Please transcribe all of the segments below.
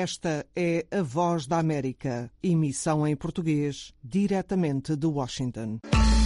Esta é a Voz da América, emissão em português, diretamente de Washington.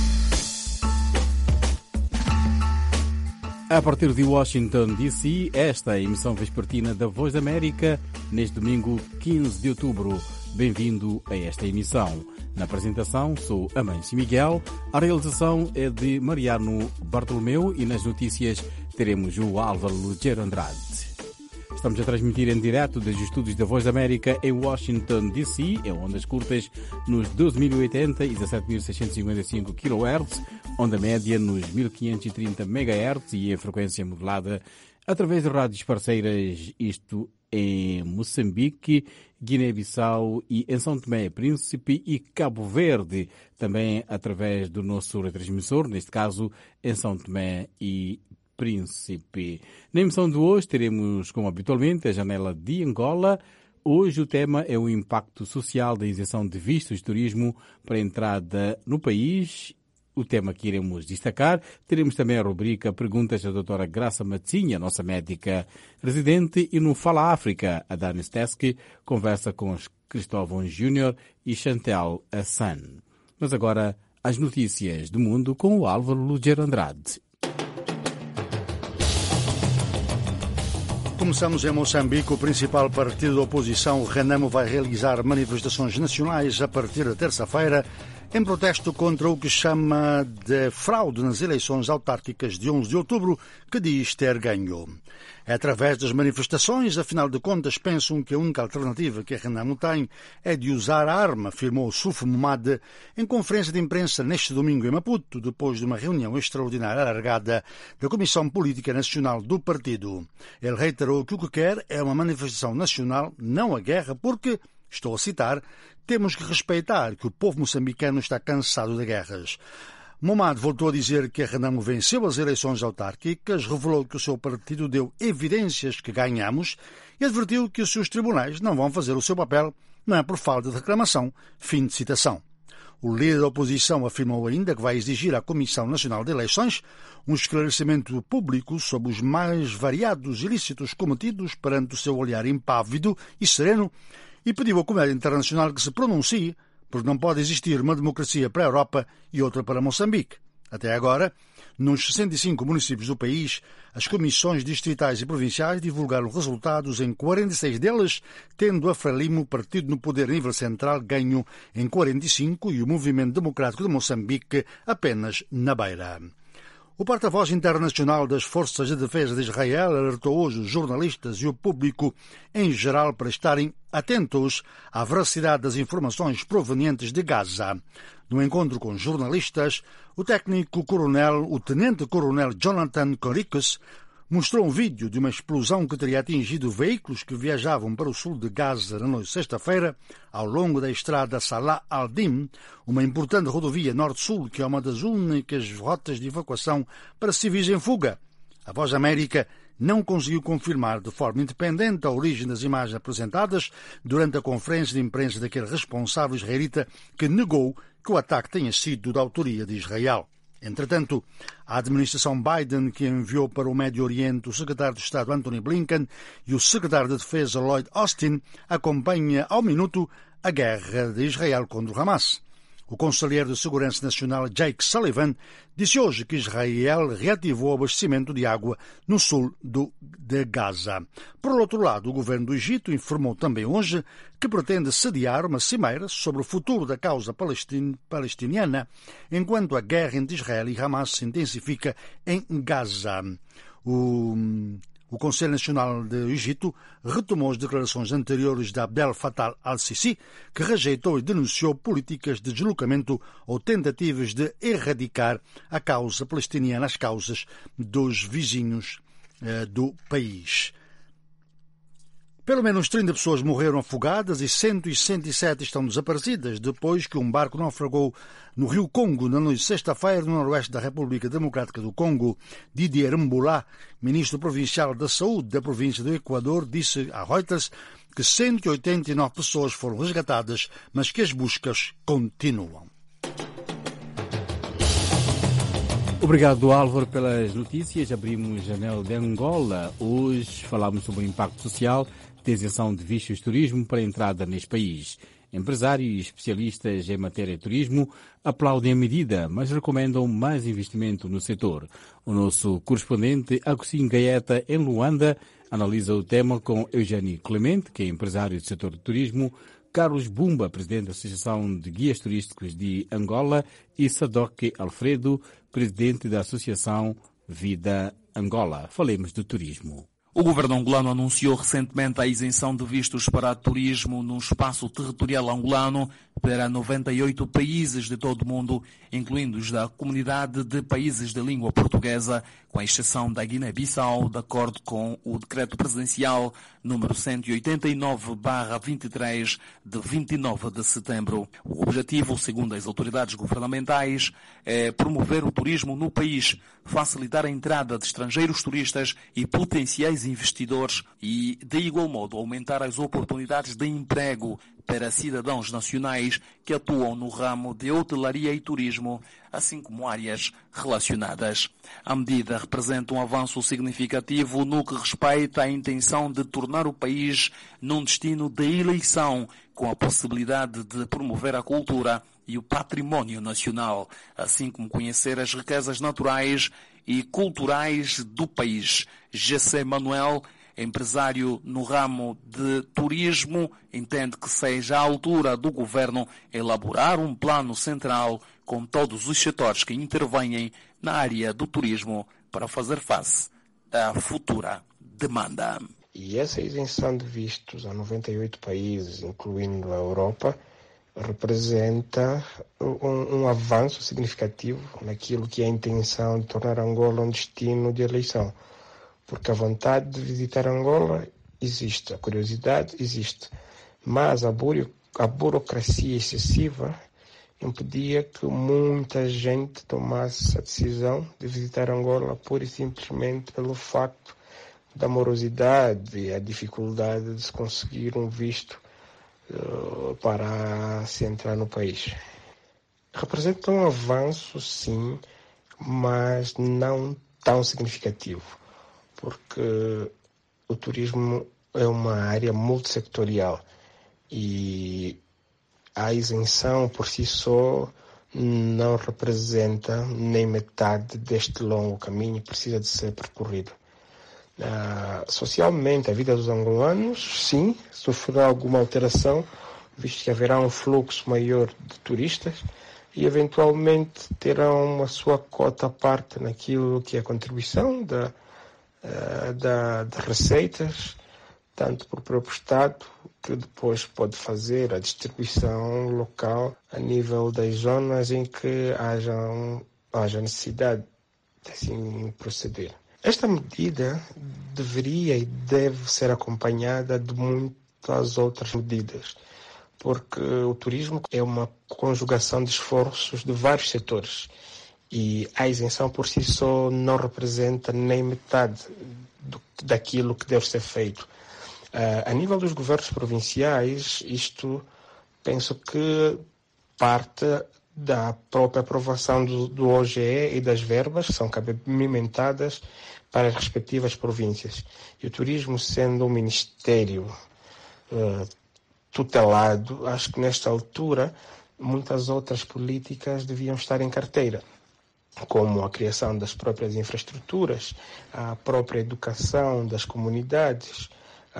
A partir de Washington, D.C., esta é a emissão vespertina da Voz da América, neste domingo 15 de outubro. Bem-vindo a esta emissão. Na apresentação, sou Amancio Miguel, a realização é de Mariano Bartolomeu e nas notícias teremos o Álvaro Lugero Andrade. Estamos a transmitir em direto dos estúdios da Voz da América em Washington, D.C., em ondas curtas nos 12.080 e 17.655 kHz, onda média nos 1.530 MHz e em frequência modulada através de rádios parceiras, isto em Moçambique, Guiné-Bissau e em São Tomé e Príncipe e Cabo Verde, também através do nosso retransmissor, neste caso em São Tomé e Príncipe. Na emissão de hoje teremos, como habitualmente, a janela de Angola. Hoje o tema é o impacto social da isenção de vistos de turismo para a entrada no país. O tema que iremos destacar. Teremos também a rubrica Perguntas da doutora Graça Matzinha, nossa médica residente, e no Fala África, a Dani Steski conversa com Cristóvão Júnior e Chantel Hassan. Mas agora, as notícias do mundo com o Álvaro Lugero Andrade. Começamos em Moçambique. O principal partido da oposição, Renamo, vai realizar manifestações nacionais a partir da terça-feira em protesto contra o que chama de fraude nas eleições autárquicas de 11 de outubro, que diz ter ganho. É através das manifestações, afinal de contas, pensam que a única alternativa que a Renamo tem é de usar a arma, afirmou Suf Momad em conferência de imprensa neste domingo em Maputo, depois de uma reunião extraordinária alargada da Comissão Política Nacional do partido. Ele reiterou que o que quer é uma manifestação nacional, não a guerra, porque, estou a citar, temos que respeitar que o povo moçambicano está cansado de guerras. Momad voltou a dizer que a Renamo venceu as eleições autárquicas, revelou que o seu partido deu evidências que ganhamos e advertiu que os seus tribunais não vão fazer o seu papel, não é por falta de reclamação. Fim de citação. O líder da oposição afirmou ainda que vai exigir à Comissão Nacional de Eleições um esclarecimento público sobre os mais variados ilícitos cometidos perante o seu olhar impávido e sereno e pediu à comunidade internacional que se pronuncie, porque não pode existir uma democracia para a Europa e outra para Moçambique. Até agora, nos 65 municípios do país, as comissões distritais e provinciais divulgaram resultados em 46 delas, tendo a Frelimo, partido no poder a nível central, ganho em 45 e o Movimento Democrático de Moçambique apenas na beira. O porta-voz internacional das Forças de Defesa de Israel alertou hoje os jornalistas e o público em geral para estarem atentos à veracidade das informações provenientes de Gaza. No encontro com jornalistas, o tenente-coronel Jonathan Conricus mostrou um vídeo de uma explosão que teria atingido veículos que viajavam para o sul de Gaza na noite de sexta-feira, ao longo da estrada Salah al-Din, uma importante rodovia norte-sul que é uma das únicas rotas de evacuação para civis em fuga. A Voz da América não conseguiu confirmar de forma independente a origem das imagens apresentadas durante a conferência de imprensa daquele responsável israelita que negou que o ataque tenha sido da autoria de Israel. Entretanto, a administração Biden, que enviou para o Médio Oriente o secretário de Estado Antony Blinken e o secretário de Defesa Lloyd Austin, acompanha ao minuto a guerra de Israel contra o Hamas. O conselheiro de Segurança Nacional Jake Sullivan disse hoje que Israel reativou o abastecimento de água no sul de Gaza. Por outro lado, o governo do Egito informou também hoje que pretende sediar uma cimeira sobre o futuro da causa palestiniana, enquanto a guerra entre Israel e Hamas se intensifica em Gaza. O Conselho Nacional do Egito retomou as declarações anteriores de Abdel Fattah al-Sisi, que rejeitou e denunciou políticas de deslocamento ou tentativas de erradicar a causa palestiniana, as causas dos vizinhos do país. Pelo menos 30 pessoas morreram afogadas e 107 estão desaparecidas depois que um barco naufragou no rio Congo na noite de sexta-feira no noroeste da República Democrática do Congo. Didier Mboula, ministro provincial da Saúde da província do Equador, disse a Reuters que 189 pessoas foram resgatadas, mas que as buscas continuam. Obrigado, Álvaro, pelas notícias. Abrimos a janela de Angola. Hoje falamos sobre o impacto social de isenção de vistos de turismo para a entrada neste país. Empresários e especialistas em matéria de turismo aplaudem a medida, mas recomendam mais investimento no setor. O nosso correspondente Agostinho Gaeta, em Luanda, analisa o tema com Eugênio Clemente, que é empresário do setor de turismo, Carlos Bumba, presidente da Associação de Guias Turísticos de Angola, e Sadoque Alfredo, presidente da Associação Vida Angola. Falemos do turismo. O governo angolano anunciou recentemente a isenção de vistos para turismo no espaço territorial angolano para 98 países de todo o mundo, incluindo os da Comunidade de Países de Língua Portuguesa, com exceção da Guiné-Bissau, de acordo com o Decreto Presidencial número 189/23, de 29 de setembro. O objetivo, segundo as autoridades governamentais, é promover o turismo no país, facilitar a entrada de estrangeiros turistas e potenciais investidores e, de igual modo, aumentar as oportunidades de emprego para cidadãos nacionais que atuam no ramo de hotelaria e turismo, assim como áreas relacionadas. A medida representa um avanço significativo no que respeita à intenção de tornar o país num destino de eleição, com a possibilidade de promover a cultura e o património nacional, assim como conhecer as riquezas naturais e culturais do país. José Manuel, empresário no ramo de turismo, entende que seja a altura do governo elaborar um plano central com todos os setores que intervêm na área do turismo para fazer face à futura demanda. E essa isenção de vistos a 98 países, incluindo a Europa, representa um avanço significativo naquilo que é a intenção de tornar Angola um destino de eleição. Porque a vontade de visitar Angola existe, a curiosidade existe, mas a burocracia excessiva impedia que muita gente tomasse a decisão de visitar Angola pura e simplesmente pelo facto da morosidade e a dificuldade de se conseguir um visto para se entrar no país. Representa um avanço, sim, mas não tão significativo, porque o turismo é uma área multissectorial e a isenção por si só não representa nem metade deste longo caminho que precisa de ser percorrido. Socialmente, a vida dos angolanos, sim, sofrerá alguma alteração, visto que haverá um fluxo maior de turistas e, eventualmente, terão a sua cota à parte naquilo que é a contribuição de receitas, tanto por próprio Estado, que depois pode fazer a distribuição local a nível das zonas em que haja necessidade de assim proceder. Esta medida deveria e deve ser acompanhada de muitas outras medidas, porque o turismo é uma conjugação de esforços de vários setores e a isenção por si só não representa nem metade daquilo que deve ser feito. A nível dos governos provinciais, isto penso que parte da própria aprovação do OGE e das verbas que são cabimentadas para as respectivas províncias. E o turismo, sendo um ministério tutelado, acho que nesta altura muitas outras políticas deviam estar em carteira, como a criação das próprias infraestruturas, a própria educação das comunidades,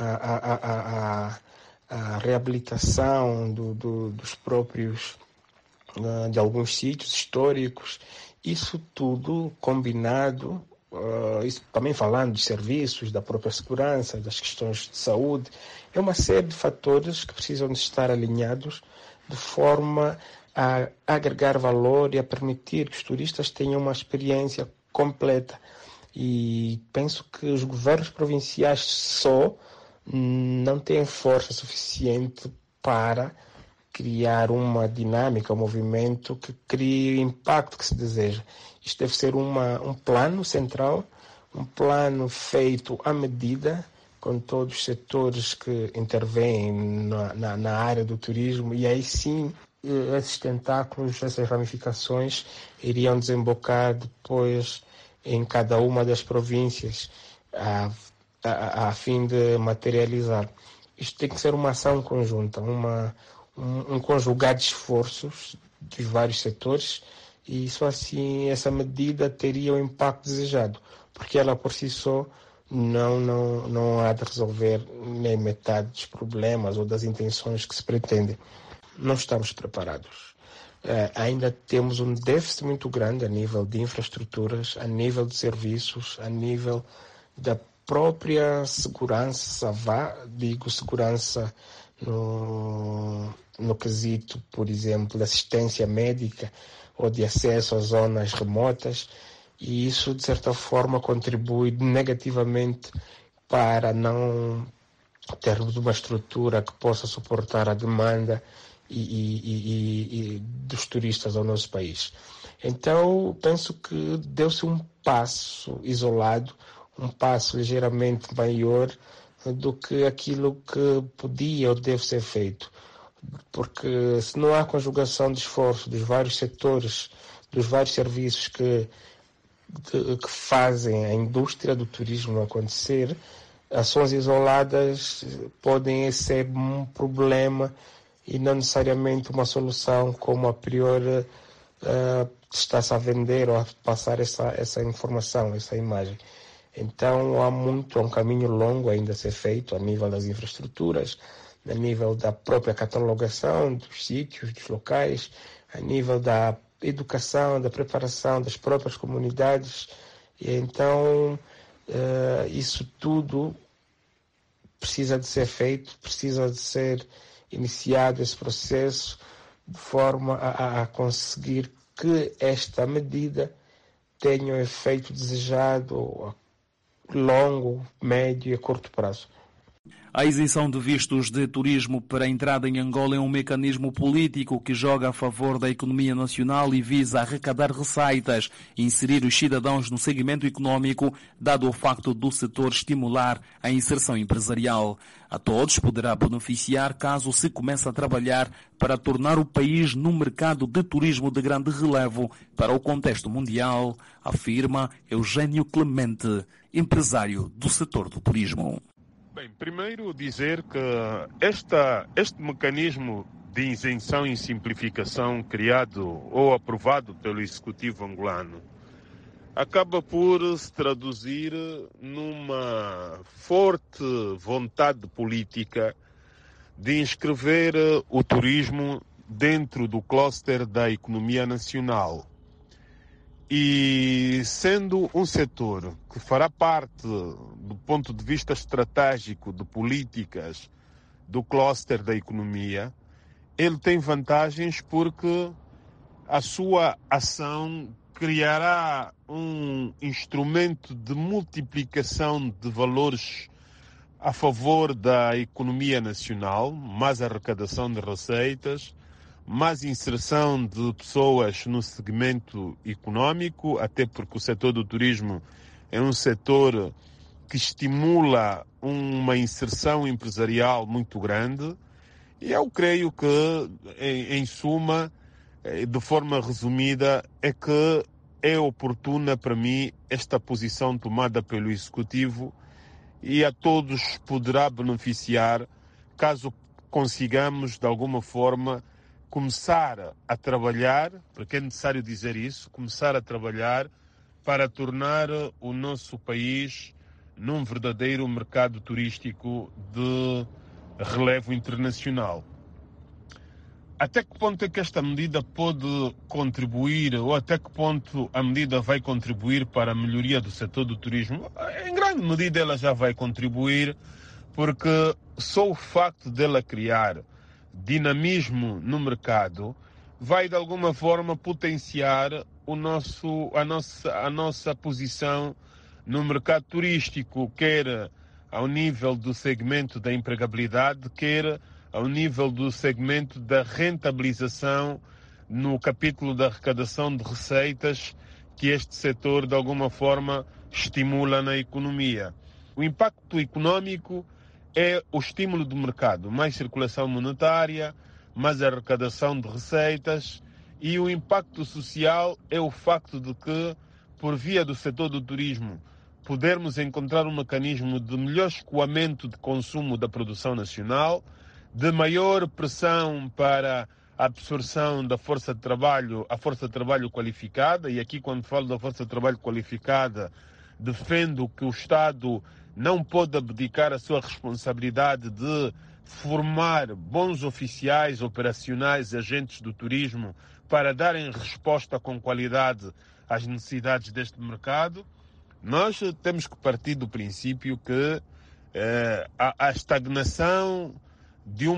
a reabilitação dos próprios, de alguns sítios históricos. Isso tudo combinado, isso também falando de serviços, da própria segurança, das questões de saúde, é uma série de fatores que precisam de estar alinhados de forma a agregar valor e a permitir que os turistas tenham uma experiência completa. E penso que os governos provinciais só não têm força suficiente para criar uma dinâmica, um movimento que crie o impacto que se deseja. Isto deve ser um plano central, um plano feito à medida, com todos os setores que intervêm na área do turismo, e aí sim esses tentáculos, essas ramificações iriam desembocar depois em cada uma das províncias a fim de materializar. isto tem que ser uma ação conjunta, um conjugar de esforços dos vários setores, e só assim essa medida teria o impacto desejado, porque ela por si só não há de resolver nem metade dos problemas ou das intenções que se pretendem. Não estamos preparados. Ainda temos um déficit muito grande a nível de infraestruturas, a nível de serviços, a nível da própria segurança, segurança no quesito, por exemplo, de assistência médica ou de acesso às zonas remotas, e isso, de certa forma, contribui negativamente para não termos uma estrutura que possa suportar a demanda e dos turistas ao nosso país. Então, penso que deu-se um passo isolado, um passo ligeiramente maior do que aquilo que podia ou deve ser feito. Porque se não há conjugação de esforço dos vários setores, dos vários serviços que fazem a indústria do turismo acontecer, ações isoladas podem ser um problema e não necessariamente uma solução, como a priori está-se a vender ou a passar essa informação, essa imagem. Então há um caminho longo ainda a ser feito a nível das infraestruturas, a nível da própria catalogação dos sítios, dos locais, a nível da educação, da preparação das próprias comunidades. E então isso tudo precisa de ser feito, precisa de ser iniciado esse processo de forma a conseguir que esta medida tenha o efeito desejado a longo, médio e a curto prazo. A isenção de vistos de turismo para a entrada em Angola é um mecanismo político que joga a favor da economia nacional e visa arrecadar receitas e inserir os cidadãos no segmento econômico, dado o facto do setor estimular a inserção empresarial. A todos poderá beneficiar caso se comece a trabalhar para tornar o país num mercado de turismo de grande relevo para o contexto mundial, afirma Eugênio Clemente, empresário do setor do turismo. Bem, primeiro dizer que este mecanismo de isenção e simplificação criado ou aprovado pelo Executivo angolano acaba por se traduzir numa forte vontade política de inscrever o turismo dentro do cluster da economia nacional. E sendo um setor que fará parte, do ponto de vista estratégico, de políticas do cluster da economia, ele tem vantagens porque a sua ação criará um instrumento de multiplicação de valores a favor da economia nacional, mais arrecadação de receitas, mais inserção de pessoas no segmento econômico, até porque o setor do turismo é um setor que estimula uma inserção empresarial muito grande. E eu creio que, em suma, de forma resumida, é que é oportuna para mim esta posição tomada pelo Executivo e a todos poderá beneficiar caso consigamos, de alguma forma, começar a trabalhar, porque é necessário dizer isso, começar a trabalhar para tornar o nosso país num verdadeiro mercado turístico de relevo internacional. Até que ponto é que esta medida pode contribuir, ou até que ponto a medida vai contribuir para a melhoria do setor do turismo? Em grande medida ela já vai contribuir, porque só o facto dela criar dinamismo no mercado vai de alguma forma potenciar a nossa posição no mercado turístico, quer ao nível do segmento da empregabilidade, quer ao nível do segmento da rentabilização no capítulo da arrecadação de receitas que este setor de alguma forma estimula na economia. O impacto econômico é o estímulo do mercado, mais circulação monetária, mais arrecadação de receitas, e o impacto social é o facto de que, por via do setor do turismo, podermos encontrar um mecanismo de melhor escoamento de consumo da produção nacional, de maior pressão para a absorção da força de trabalho, a força de trabalho qualificada, e aqui quando falo da força de trabalho qualificada, defendo que o Estado não pode abdicar a sua responsabilidade de formar bons oficiais operacionais e agentes do turismo para darem resposta com qualidade às necessidades deste mercado. Nós temos que partir do princípio que a estagnação de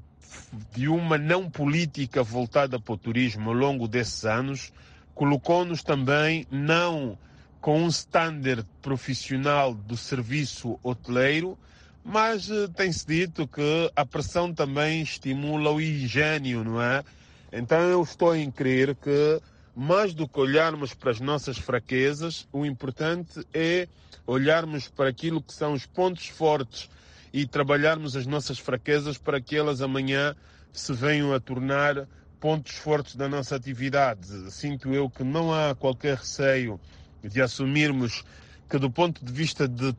uma não política voltada para o turismo ao longo desses anos colocou-nos também não com um standard profissional do serviço hoteleiro, mas tem-se dito que a pressão também estimula o higiênio, não é? Então eu estou em crer que, mais do que olharmos para as nossas fraquezas, o importante é olharmos para aquilo que são os pontos fortes e trabalharmos as nossas fraquezas para que elas amanhã se venham a tornar pontos fortes da nossa atividade. Sinto eu que não há qualquer receio de assumirmos que, do ponto de vista de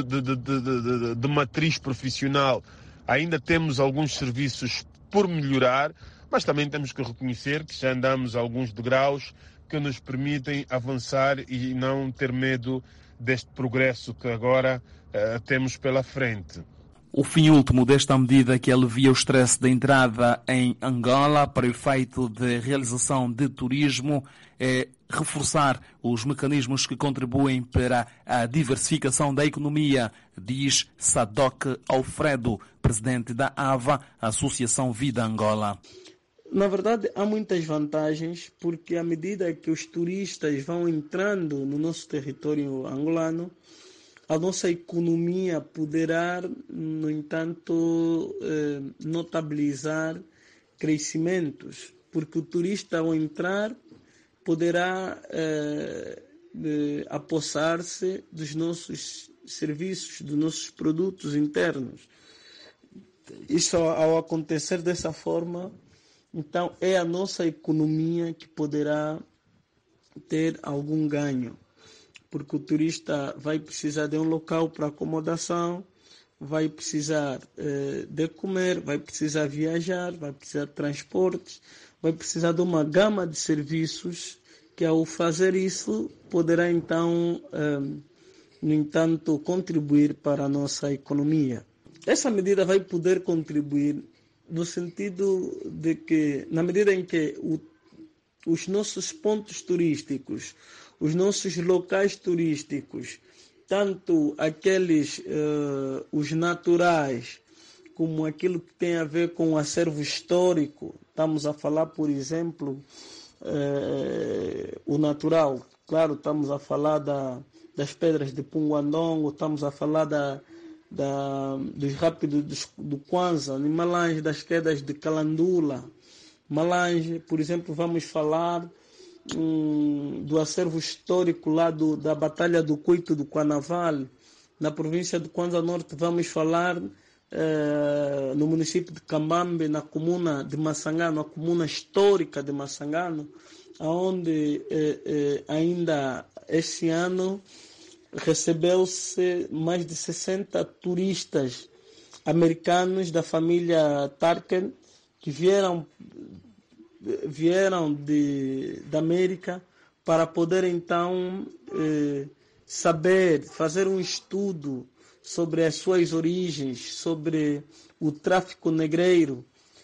matriz profissional, ainda temos alguns serviços por melhorar, mas também temos que reconhecer que já andamos a alguns degraus que nos permitem avançar e não ter medo deste progresso que agora temos pela frente. O fim último desta medida que alivia o stress da entrada em Angola para o efeito de realização de turismo é reforçar os mecanismos que contribuem para a diversificação da economia, diz Sadoc Alfredo, presidente da AVA, Associação Vida Angola. Na verdade, há muitas vantagens, porque à medida que os turistas vão entrando no nosso território angolano, a nossa economia poderá, no entanto, notabilizar crescimentos, porque o turista, ao entrar, poderá apossar-se dos nossos serviços, dos nossos produtos internos. Isso, ao acontecer dessa forma, então é a nossa economia que poderá ter algum ganho, porque o turista vai precisar de um local para acomodação, vai precisar de comer, vai precisar viajar, vai precisar de transportes, vai precisar de uma gama de serviços que, ao fazer isso, poderá então, no entanto, contribuir para a nossa economia. Essa medida vai poder contribuir no sentido de que, na medida em que os nossos pontos turísticos, os nossos locais turísticos, tanto aqueles, os naturais, como aquilo que tem a ver com o acervo histórico, estamos a falar, por exemplo, o natural, claro, estamos a falar das pedras de Punguandongo, estamos a falar dos rápidos do Kwanza, em Malange, das quedas de Calandula. Malange, por exemplo, vamos falar do acervo histórico lá da Batalha do Coito do Quanaval. Na província do Kwanza Norte vamos falar no município de Cambambe, na comuna de Massangano, a comuna histórica de Massangano, onde ainda esse ano recebeu-se mais de 60 turistas americanos da família Tarkin que vieram da América para poder então saber, fazer um estudo sobre as suas origens, sobre o tráfico negreiro.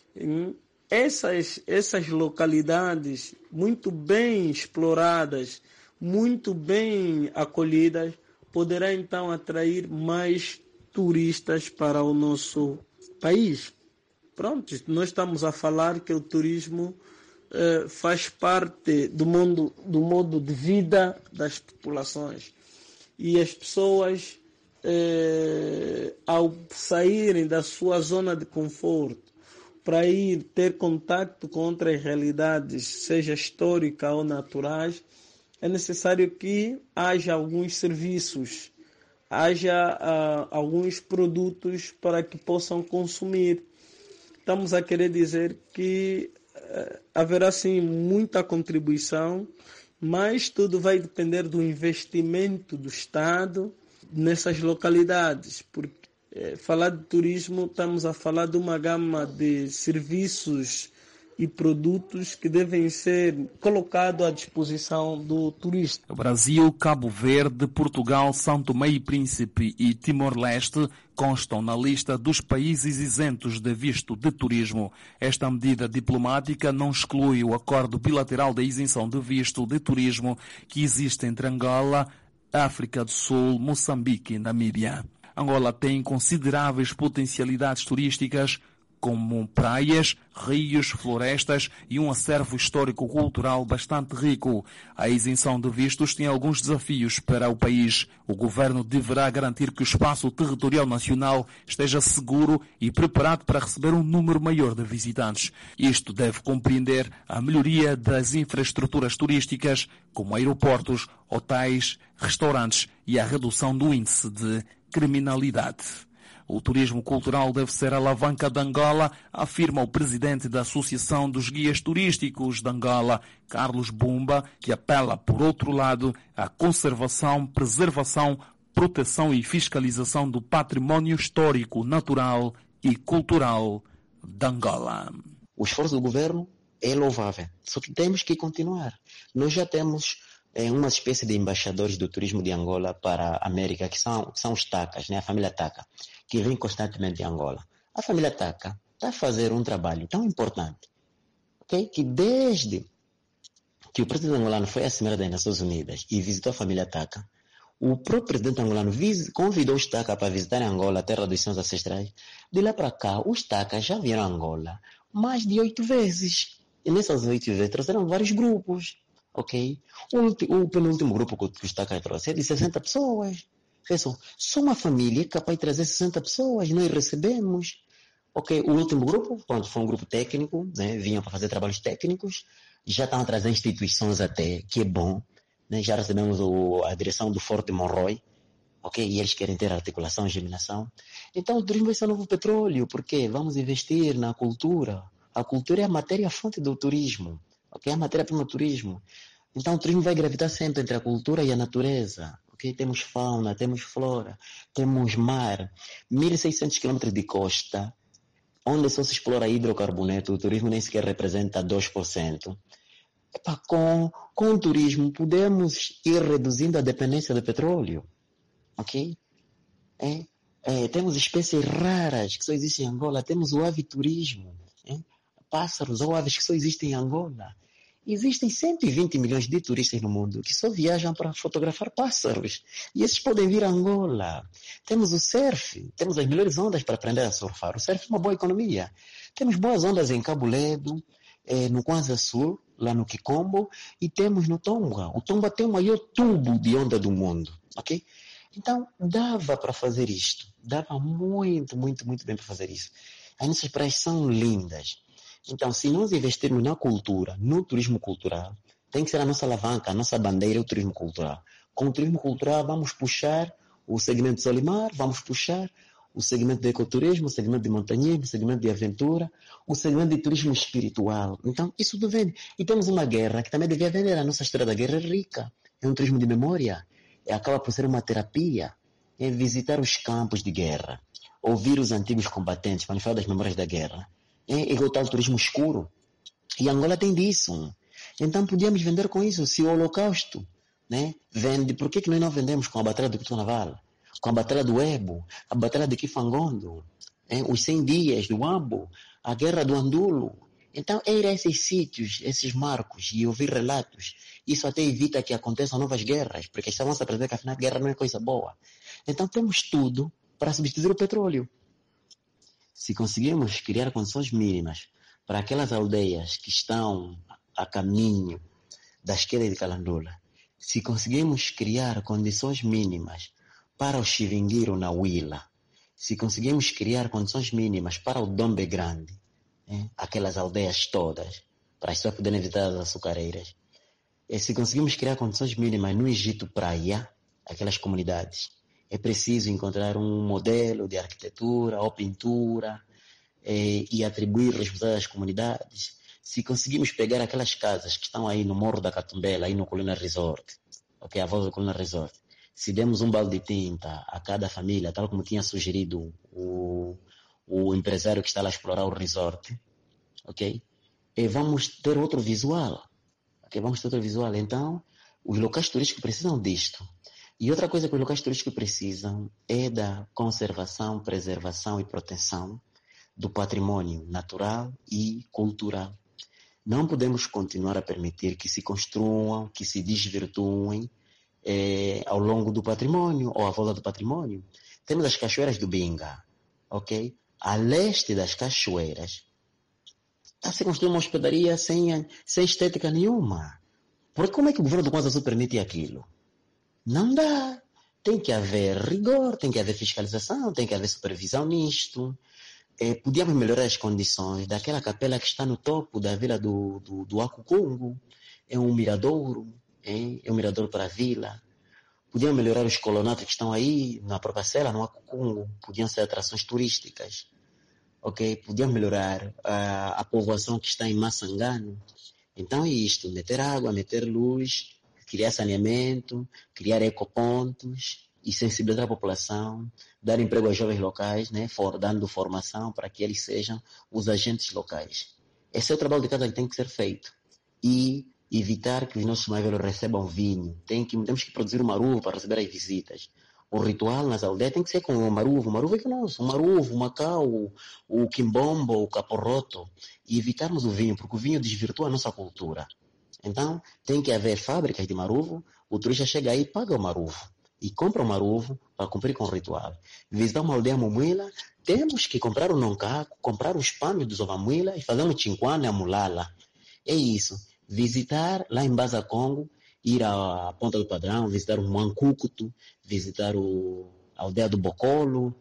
Essas localidades muito bem exploradas, muito bem acolhidas, poderá então atrair mais turistas para o nosso país. Pronto, nós estamos a falar que o turismo faz parte do modo de vida das populações. E as pessoas, ao saírem da sua zona de conforto, para ir ter contato com outras realidades, seja histórica ou naturais, é necessário que haja alguns serviços, haja alguns produtos para que possam consumir. Estamos a querer dizer que haverá sim muita contribuição, mas tudo vai depender do investimento do Estado nessas localidades, porque falar de turismo, estamos a falar de uma gama de serviços e produtos que devem ser colocados à disposição do turista. Brasil, Cabo Verde, Portugal, São Tomé e Príncipe e Timor-Leste constam na lista dos países isentos de visto de turismo. Esta medida diplomática não exclui o acordo bilateral da isenção de visto de turismo que existe entre Angola, África do Sul, Moçambique e Namíbia. Angola tem consideráveis potencialidades turísticas, como praias, rios, florestas e um acervo histórico-cultural bastante rico. A isenção de vistos tem alguns desafios para o país. O governo deverá garantir que o espaço territorial nacional esteja seguro e preparado para receber um número maior de visitantes. Isto deve compreender a melhoria das infraestruturas turísticas, como aeroportos, hotéis, restaurantes e a redução do índice de criminalidade. O turismo cultural deve ser a alavanca de Angola, afirma o presidente da Associação dos Guias Turísticos de Angola, Carlos Bumba, que apela, por outro lado, à conservação, preservação, proteção e fiscalização do património histórico, natural e cultural de Angola. O esforço do governo é louvável, só que temos que continuar. Nós já temos uma espécie de embaixadores do turismo de Angola para a América, que são os Tacas, né? A família Taca, que vem constantemente em Angola. A família Taca está a fazer um trabalho tão importante, okay? Que desde que o presidente angolano foi à Cimeira das Nações Unidas e visitou a família Taca, o próprio presidente angolano convidou os Taca para visitarem Angola, a terra dos seus ancestrais. De lá para cá, os Tacas já vieram a Angola mais de 8 vezes. E nessas 8 vezes trouxeram vários grupos. Ok? O penúltimo grupo que os Tacas trouxe é de 60 pessoas. Só uma família é capaz de trazer 60 pessoas, nós recebemos. Ok? O último grupo, pronto, foi um grupo técnico, né? Vinham para fazer trabalhos técnicos, já estão a trazer instituições até, que é bom. Né? Já recebemos a direção do Forte Monroy, ok? E eles querem ter articulação e germinação. Então o turismo vai ser o novo petróleo, porque vamos investir na cultura. A cultura é a matéria-fonte do turismo. Okay? A matéria-prima do turismo. Então o turismo vai gravitar sempre entre a cultura e a natureza. Okay? Temos fauna, temos flora, temos mar, 1.600 km de costa, onde só se explora hidrocarboneto, o turismo nem sequer representa 2%. Com o turismo podemos ir reduzindo a dependência do petróleo. Ok? Temos espécies raras que só existem em Angola, temos o aviturismo. Pássaros ou aves que só existem em Angola. Existem 120 milhões de turistas no mundo que só viajam para fotografar pássaros. E esses podem vir a Angola. Temos o surf, temos as melhores ondas para aprender a surfar. O surf é uma boa economia. Temos boas ondas em Cabo Ledo, no Kwanza Sul, lá no Kikombo, e temos no Tonga. O Tonga tem o maior tubo de onda do mundo. Ok? Então, dava para fazer isto. Dava muito, muito, muito bem para fazer isso. As nossas praias são lindas. Então, se nós investirmos na cultura, no turismo cultural, tem que ser a nossa alavanca, a nossa bandeira, o turismo cultural. Com o turismo cultural, vamos puxar o segmento de Solimar, vamos puxar o segmento de ecoturismo, o segmento de montanhismo, o segmento de aventura, o segmento de turismo espiritual. Então, isso tudo vende. E temos uma guerra que também devia vender. A nossa história da guerra é rica. É um turismo de memória. Acaba por ser uma terapia. É visitar os campos de guerra. Ouvir os antigos combatentes, para falar das memórias da guerra. É igual tal turismo escuro. E Angola tem disso. Então podíamos vender com isso. Se o Holocausto, né, vende, por que nós não vendemos com a Batalha do Cutunaval? Com a Batalha do Ebo, a Batalha de Kifangondo, os 100 dias do Ambo, a Guerra do Andulo. Então ir a esses sítios, esses marcos e ouvir relatos, isso até evita que aconteçam novas guerras, porque estamos a aprender que afinal a guerra não é coisa boa. Então temos tudo para substituir o petróleo. Se conseguirmos criar condições mínimas para aquelas aldeias que estão a caminho das quedas de Calandula, se conseguirmos criar condições mínimas para o Chivinguiro na Huila, se conseguirmos criar condições mínimas para o Dombe Grande, aquelas aldeias todas, para as pessoas poderem evitar as açucareiras, se conseguirmos criar condições mínimas no Egito Praia, aquelas comunidades, é preciso encontrar um modelo de arquitetura ou pintura e atribuir responsabilidade às comunidades. Se conseguimos pegar aquelas casas que estão aí no Morro da Catumbela, aí no Colina Resort, ok, a volta do Colina Resort, se demos um balde de tinta a cada família, tal como tinha sugerido o empresário que está lá a explorar o resort, ok? E vamos ter outro visual. Okay? Vamos ter outro visual. Então, os locais turísticos precisam disto. E outra coisa que os locais turísticos precisam é da conservação, preservação e proteção do patrimônio natural e cultural. Não podemos continuar a permitir que se construam, que se desvirtuem ao longo do patrimônio ou à volta do patrimônio. Temos as cachoeiras do Binga, ok? A leste das cachoeiras está a se construir uma hospedaria sem estética nenhuma. Porque como é que o governo do Kwanza Sul permite aquilo? Não dá. Tem que haver rigor, tem que haver fiscalização, tem que haver supervisão nisto. Podíamos melhorar as condições daquela capela que está no topo da vila do Acucungo. É um miradouro, é um miradouro para a vila. Podiam melhorar os colonatos que estão aí, na própria Sela, no Acucungo. Podiam ser atrações turísticas. Ok? Podiam melhorar a povoação que está em Massangano. Então é isto, meter água, meter luz, criar saneamento, criar ecopontos e sensibilizar a população, dar emprego aos jovens locais, né? Dando formação para que eles sejam os agentes locais. Esse é o trabalho de casa que tem que ser feito. E evitar que os nossos mais velhos recebam vinho. Temos que produzir o maruvo para receber as visitas. O ritual nas aldeias tem que ser com o maruvo. O maruvo é que nosso. O maruvo, o macau, o quimbombo, o caporroto. E evitarmos o vinho, porque o vinho desvirtua a nossa cultura. Então, tem que haver fábricas de maruvo. O turista chega aí e paga o maruvo. E compra o maruvo para cumprir com o ritual. Visitar uma aldeia Mumuila, temos que comprar o noncaco, comprar os panos dos ovamuila e fazer um chinquane a mulala. É isso. Visitar lá em Baza Congo, ir à Ponta do Padrão, visitar o Mancucuto, visitar a aldeia do Bocolo,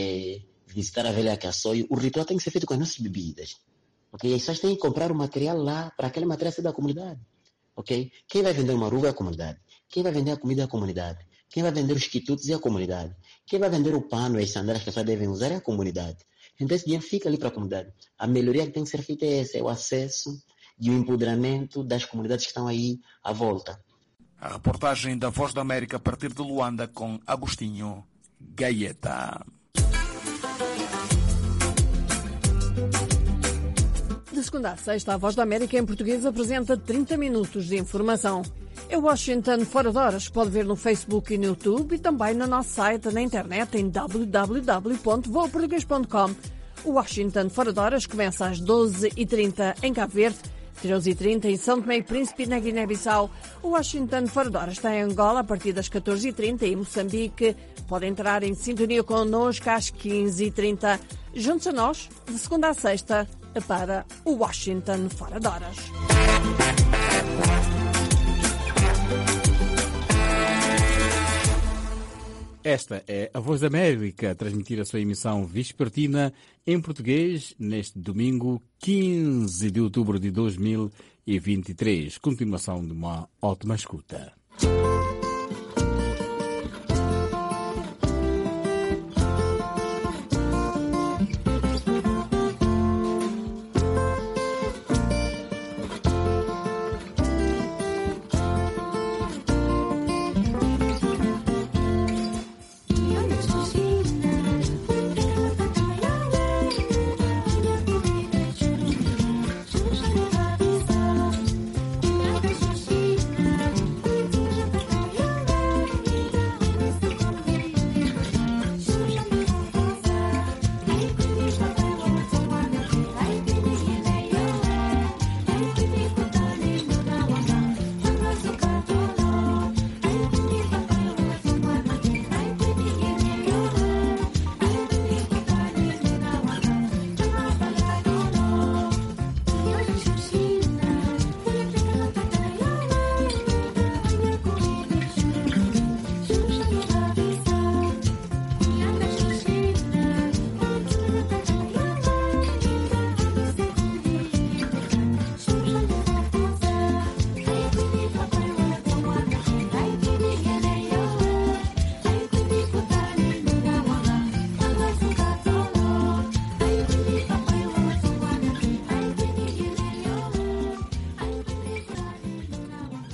visitar a Velha Caçoio. O ritual tem que ser feito com as nossas bebidas. Okay? As pessoas têm que comprar o material lá, para aquele material ser da comunidade. Okay? Quem vai vender o maruvo é a comunidade. Quem vai vender a comida é a comunidade. Quem vai vender os quitutos é a comunidade. Quem vai vender o pano e as sandálias que as pessoas devem usar é a comunidade. Então esse dinheiro fica ali para a comunidade. A melhoria que tem que ser feita é essa, é o acesso e o empoderamento das comunidades que estão aí à volta. A reportagem da Voz da América a partir de Luanda com Agostinho Gaeta. De segunda a sexta, a Voz da América em português apresenta 30 minutos de informação. É Washington Fora de Horas, pode ver no Facebook e no YouTube e também no nosso site na internet em www.voaportugues.com. O Washington Fora de Horas começa às 12h30 em Cabo Verde, 13h30 em São Tomé e Príncipe na Guiné-Bissau. O Washington Fora de Horas está em Angola a partir das 14h30 e em Moçambique. Pode entrar em sintonia connosco às 15h30. Juntos a nós, de segunda a sexta, para o Washington Fora de Horas. Esta é a Voz da América a transmitir a sua emissão vespertina em português neste domingo 15 de outubro de 2023. Continuação de uma ótima escuta.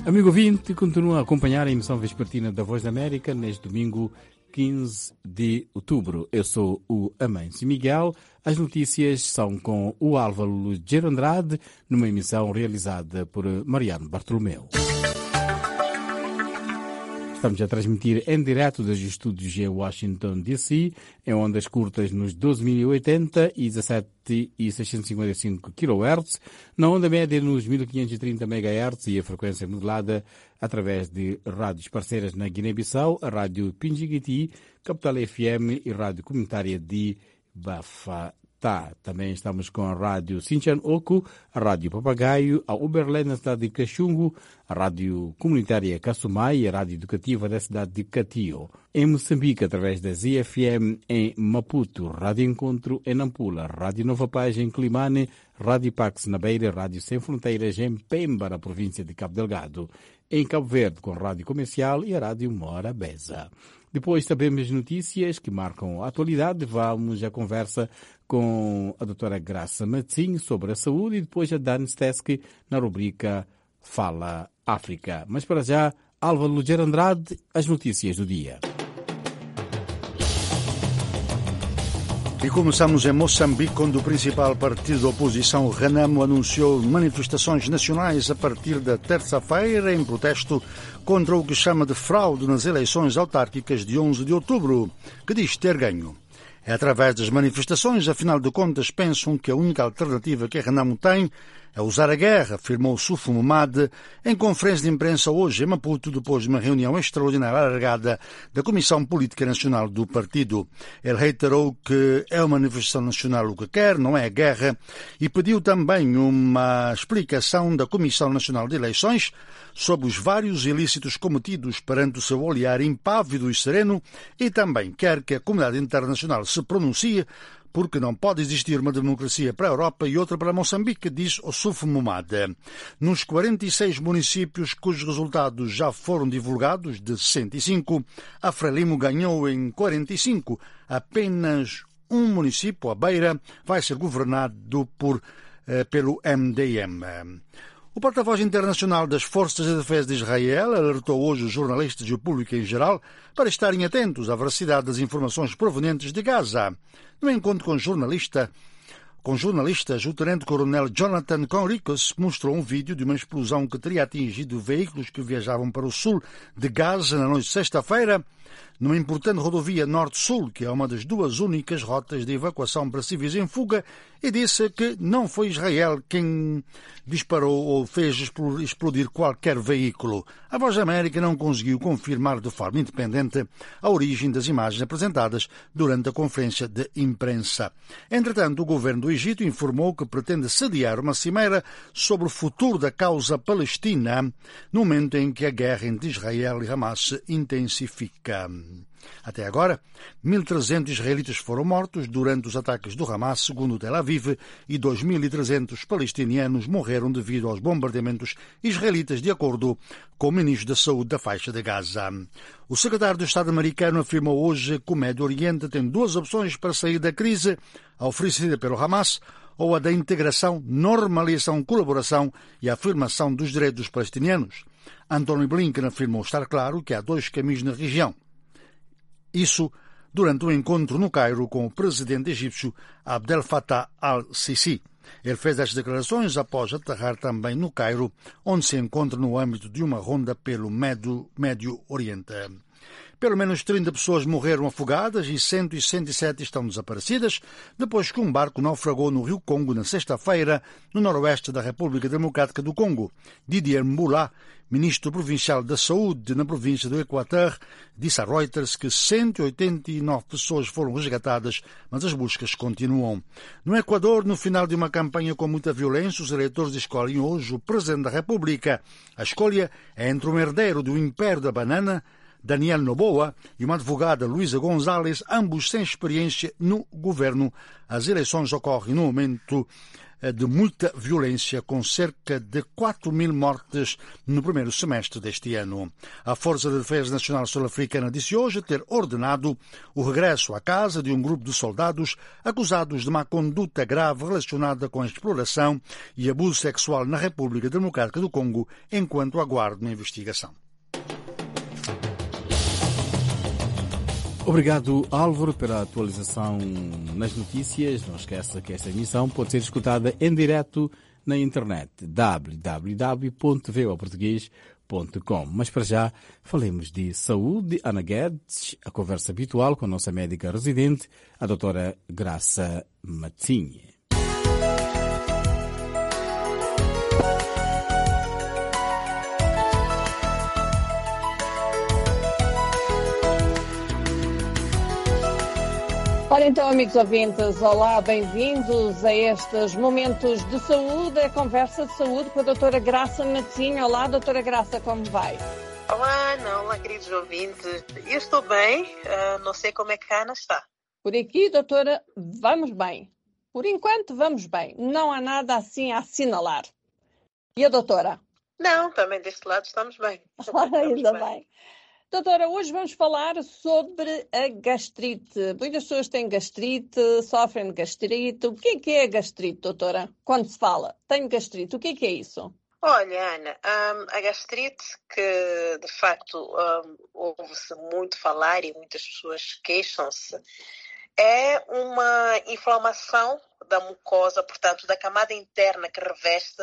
Amigo ouvinte, continua a acompanhar a emissão vespertina da Voz da América neste domingo 15 de outubro. Eu sou o Amâncio Miguel. As notícias são com o Álvaro Lugero Andrade, numa emissão realizada por Mariano Bartolomeu. Estamos a transmitir em direto dos estúdios em Washington, D.C., em ondas curtas nos 12.080 e 17.655 kHz, na onda média nos 1.530 MHz e a frequência modulada através de rádios parceiras na Guiné-Bissau, a Rádio Pinjiguiti, Capital FM e Rádio Comunitária de Bafatá. Também estamos com a Rádio Sinchan Oku, a Rádio Papagaio, a Uberlé na cidade de Caxungo, a Rádio Comunitária Cassumai e a Rádio Educativa da cidade de Catio. Em Moçambique, através da ZFM em Maputo, Rádio Encontro em Nampula, Rádio Nova Paz em Climane, Rádio Pax na Beira, Rádio Sem Fronteiras em Pemba, na província de Cabo Delgado, em Cabo Verde com a Rádio Comercial e a Rádio Mora Beza. Depois sabemos notícias que marcam a atualidade. Vamos à conversa com a doutora Graça Matzinho sobre a saúde e depois a Dan Steske na rubrica Fala África. Mas para já, Álvaro Lugero Andrade, as notícias do dia. E começamos em Moçambique, onde o principal partido da oposição, Renamo, anunciou manifestações nacionais a partir da terça-feira em protesto contra o que chama de fraude nas eleições autárquicas de 11 de outubro, que diz ter ganho. É através das manifestações, afinal de contas, pensam que a única alternativa que a Renamo tem é usar a guerra, afirmou Sufo Momade em conferência de imprensa hoje em Maputo, depois de uma reunião extraordinária alargada da Comissão Política Nacional do partido. Ele reiterou que é uma manifestação nacional o que quer, não é a guerra, e pediu também uma explicação da Comissão Nacional de Eleições sobre os vários ilícitos cometidos perante o seu olhar impávido e sereno, e também quer que a comunidade internacional se pronuncie, porque não pode existir uma democracia para a Europa e outra para Moçambique, diz o Sufo Momade. Nos 46 municípios cujos resultados já foram divulgados, de 105, a Frelimo ganhou em 45. Apenas um município, a Beira, vai ser governado pelo MDM. O porta-voz internacional das Forças de Defesa de Israel alertou hoje os jornalistas e o público em geral para estarem atentos à veracidade das informações provenientes de Gaza. No encontro com jornalistas, o tenente-coronel Jonathan Conricus mostrou um vídeo de uma explosão que teria atingido veículos que viajavam para o sul de Gaza na noite de sexta-feira, numa importante rodovia norte-sul, que é uma das duas únicas rotas de evacuação para civis em fuga, e disse que não foi Israel quem disparou ou fez explodir qualquer veículo. A Voz da América não conseguiu confirmar de forma independente a origem das imagens apresentadas durante a conferência de imprensa. Entretanto, o governo do Egito informou que pretende sediar uma cimeira sobre o futuro da causa palestina, no momento em que a guerra entre Israel e Hamas se intensifica. Até agora, 1.300 israelitas foram mortos durante os ataques do Hamas, segundo Tel Aviv, e 2.300 palestinianos morreram devido aos bombardeamentos israelitas, de acordo com o ministro da Saúde da faixa de Gaza. O secretário de Estado americano afirmou hoje que o Médio Oriente tem duas opções para sair da crise, a oferecida pelo Hamas ou a da integração, normalização, colaboração e afirmação dos direitos dos palestinianos. Antony Blinken afirmou estar claro que há dois caminhos na região. Isso durante um encontro no Cairo com o presidente egípcio Abdel Fattah al-Sisi. Ele fez estas declarações após aterrar também no Cairo, onde se encontra no âmbito de uma ronda pelo Médio Oriente. Pelo menos 30 pessoas morreram afogadas e 107 estão desaparecidas depois que um barco naufragou no Rio Congo na sexta-feira, no noroeste da República Democrática do Congo. Didier Mbula, ministro provincial da Saúde na província do Equateur, disse a Reuters que 189 pessoas foram resgatadas, mas as buscas continuam. No Equador, no final de uma campanha com muita violência, os eleitores escolhem hoje o presidente da República. A escolha é entre um herdeiro do Império da Banana, Daniel Noboa, e uma advogada, Luísa Gonzalez, ambos sem experiência no governo. As eleições ocorrem no momento de muita violência, com cerca de 4.000 mortes no primeiro semestre deste ano. A Força de Defesa Nacional Sul-Africana disse hoje ter ordenado o regresso à casa de um grupo de soldados acusados de má conduta grave relacionada com a exploração e abuso sexual na República Democrática do Congo, enquanto aguardam uma investigação. Obrigado, Álvaro, pela atualização nas notícias. Não esqueça que esta emissão pode ser escutada em direto na internet www.voaportugues.com. Mas para já, falemos de saúde. Ana Guedes, a conversa habitual com a nossa médica residente, a doutora Graça Matzinha. Ora então, amigos ouvintes, olá, bem-vindos a estes momentos de saúde, a conversa de saúde com a doutora Graça Matzinha. Olá, doutora Graça, como vai? Olá, queridos ouvintes. Eu estou bem, não sei como é que a Ana está. Por aqui, doutora, vamos bem. Por enquanto, vamos bem. Não há nada assim a assinalar. E a doutora? Não, também deste lado estamos bem. Ainda bem. Doutora, hoje vamos falar sobre a gastrite. Muitas pessoas têm gastrite, sofrem de gastrite. O que é gastrite, doutora? Quando se fala, tenho gastrite, o que é isso? Olha, Ana, a gastrite, que de facto ouve-se muito falar e muitas pessoas queixam-se, é uma inflamação da mucosa, portanto, da camada interna que reveste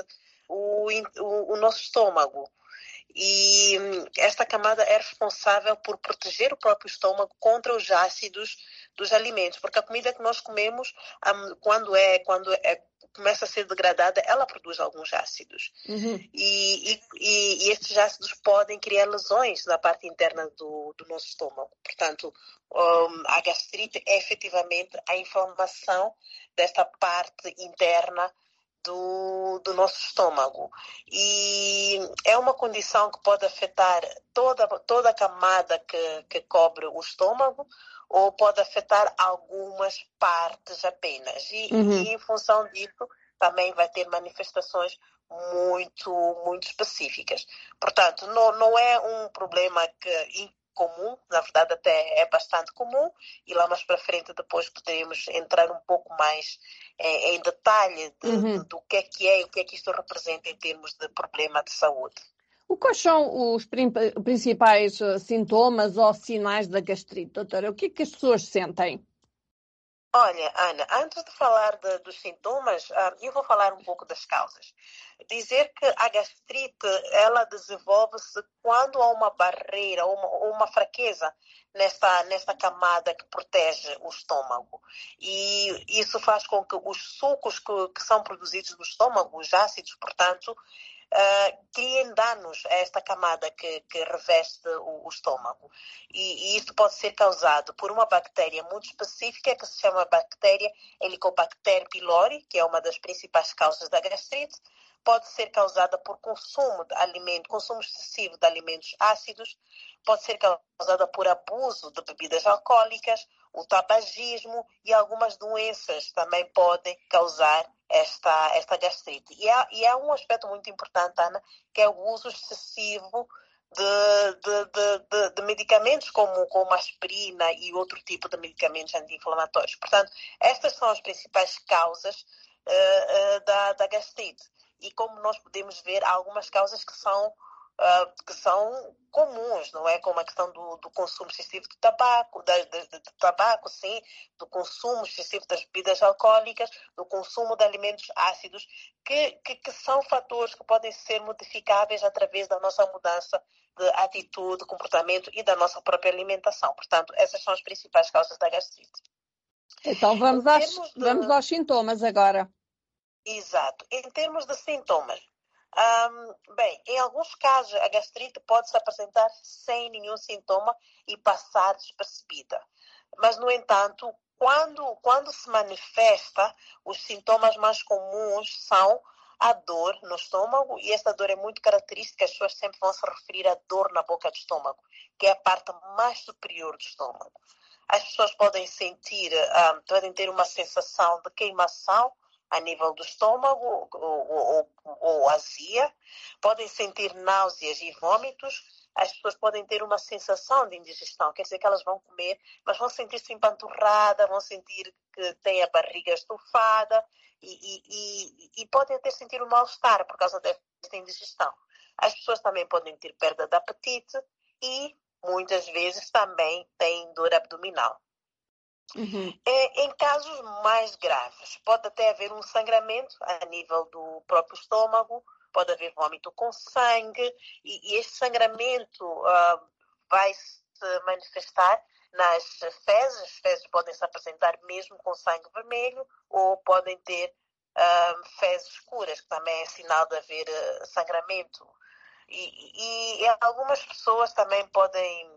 o nosso estômago. E esta camada é responsável por proteger o próprio estômago contra os ácidos dos alimentos, porque a comida que nós comemos, quando começa a ser degradada, ela produz alguns ácidos. Uhum. E estes ácidos podem criar lesões na parte interna do nosso estômago. Portanto, a gastrite é efetivamente a inflamação desta parte interna do nosso estômago. E é uma condição que pode afetar toda a camada que cobre o estômago, ou pode afetar algumas partes apenas. E em função disso, também vai ter manifestações muito, muito específicas. Portanto, não é um problema comum, na verdade até é bastante comum, e lá mais para frente depois poderemos entrar um pouco mais em detalhe do que é e o que é que isto representa em termos de problema de saúde. Quais são os principais sintomas ou sinais da gastrite, doutora? O que é que as pessoas sentem? Olha, Ana, antes de falar dos sintomas, eu vou falar um pouco das causas. Dizer que a gastrite, ela desenvolve-se quando há uma barreira ou uma fraqueza nesta camada que protege o estômago. E isso faz com que os sucos que são produzidos no estômago, os ácidos, portanto, criem danos a esta camada que reveste o estômago. E isto pode ser causado por uma bactéria muito específica que se chama bactéria Helicobacter pylori, que é uma das principais causas da gastrite. Pode ser causada por consumo excessivo de alimentos ácidos, pode ser causada por abuso de bebidas alcoólicas, o tabagismo e algumas doenças também podem causar esta gastrite. E há um aspecto muito importante, Ana, que é o uso excessivo de medicamentos como aspirina e outro tipo de medicamentos anti-inflamatórios. Portanto, estas são as principais causas da gastrite. E como nós podemos ver, há algumas causas que são comuns, não é? Como a questão do consumo excessivo de tabaco, sim, do consumo excessivo das bebidas alcoólicas, do consumo de alimentos ácidos, que são fatores que podem ser modificáveis através da nossa mudança de atitude, comportamento e da nossa própria alimentação. Portanto, essas são as principais causas da gastrite. Então vamos aos sintomas agora. Exato. Em termos de sintomas, bem, em alguns casos a gastrite pode se apresentar sem nenhum sintoma e passar despercebida. Mas, no entanto, quando se manifesta, os sintomas mais comuns são há dor no estômago, e esta dor é muito característica, as pessoas sempre vão se referir à dor na boca do estômago, que é a parte mais superior do estômago. As pessoas podem sentir, podem ter uma sensação de queimação a nível do estômago ou azia, podem sentir náuseas e vômitos. As pessoas podem ter uma sensação de indigestão, quer dizer que elas vão comer, mas vão sentir-se empanturrada, vão sentir que têm a barriga estufada e podem até sentir um mal-estar por causa desta indigestão. As pessoas também podem ter perda de apetite e muitas vezes também têm dor abdominal. Em casos mais graves, pode até haver um sangramento a nível do próprio estômago, pode haver vômito com sangue, e este sangramento vai se manifestar nas fezes. As fezes podem se apresentar mesmo com sangue vermelho, ou podem ter fezes escuras, que também é sinal de haver sangramento. E algumas pessoas também podem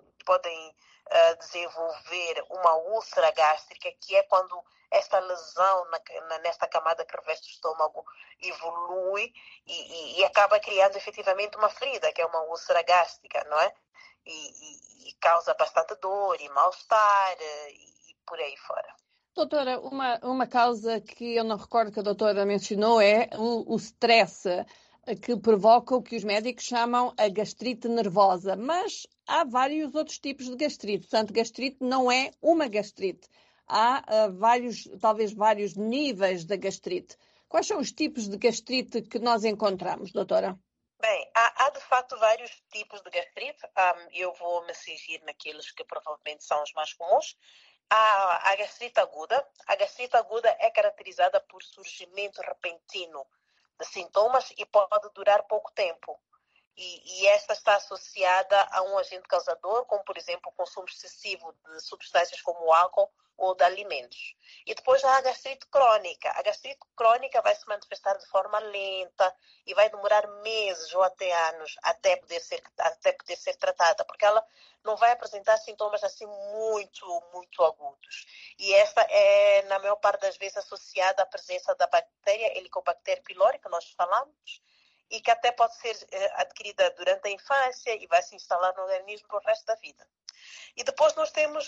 desenvolver uma úlcera gástrica, que é quando esta lesão nesta camada que reveste o estômago evolui e acaba criando efetivamente uma ferida, que é uma úlcera gástrica, não é? E causa bastante dor e mal-estar e por aí fora. Doutora, uma causa que eu não recordo que a doutora mencionou é o stress, que provoca o que os médicos chamam a gastrite nervosa, mas há vários outros tipos de gastrite. Portanto, gastrite não é uma gastrite. Há talvez vários níveis da gastrite. Quais são os tipos de gastrite que nós encontramos, doutora? Bem, há de facto vários tipos de gastrite. Eu vou me cingir naqueles que provavelmente são os mais comuns. Há a gastrite aguda. A gastrite aguda é caracterizada por surgimento repentino de sintomas e pode durar pouco tempo. E esta está associada a um agente causador, como, por exemplo, o consumo excessivo de substâncias como o álcool ou de alimentos. E depois há a gastrite crônica. A gastrite crônica vai se manifestar de forma lenta e vai demorar meses ou até anos até poder ser tratada, porque ela não vai apresentar sintomas assim muito agudos. E essa é, na maior parte das vezes, associada à presença da bactéria Helicobacter pylori, que nós falamos, e que até pode ser adquirida durante a infância e vai se instalar no organismo para o resto da vida. E depois nós temos